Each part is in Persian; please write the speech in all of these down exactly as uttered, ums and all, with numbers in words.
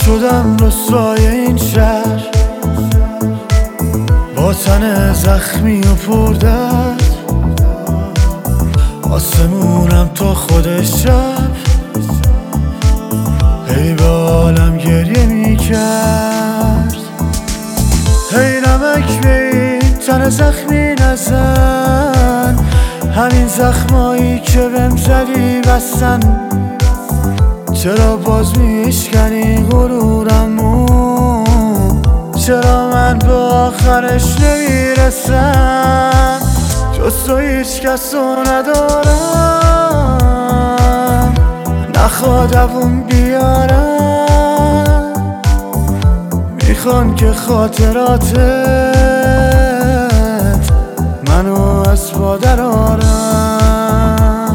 شدم رسوای این شهر، با تن زخمی و پردرد. آسمونم تا خودش شب هی به عالم گریه میکرد. هی نمک به این تن زخمی نزن، همین زخمایی که بهم زدی بستن. چرا باز میشکنی غرورمو؟ چرا من به آخرش نمیرسم؟ جز تو هیچ کسو ندارم، نخوا دووم بیارم. میخوام که خاطراتت منو از پا درارم.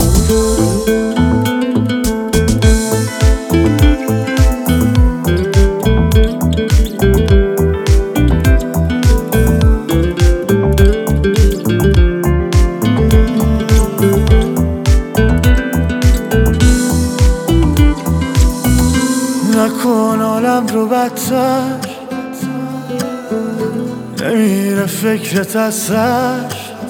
نکن عالم رو بدتر، نمیره فکرت از سر.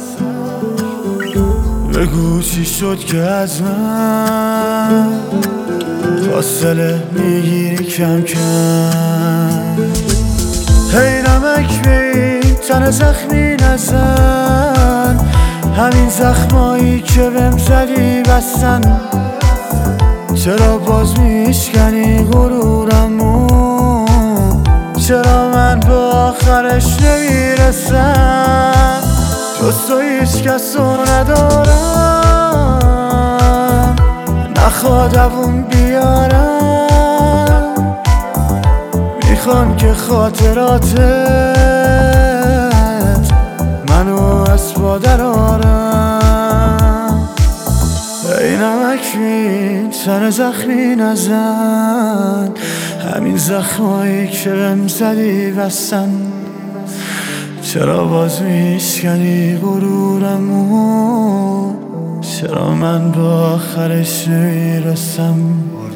بگو چی شد که از من فاصله میگیری کم کم. هی نمک به این تن زخمی نزن، همین زخمایی که بهم زدی بستن. چرا باز میشکنی غرورمو؟ چرا من به آخرش نمیرسم؟ جز تو هیچ کسو ندارم، نخوا دووم بیارم. میخوام که خاطراتت منو از پا درارم. ای نمک این تن زخمی نزن، همین زخمایی که بهم زدی بستن. چرا باز میشکنی غرورمو؟ چرا من به آخرش نمیرسم؟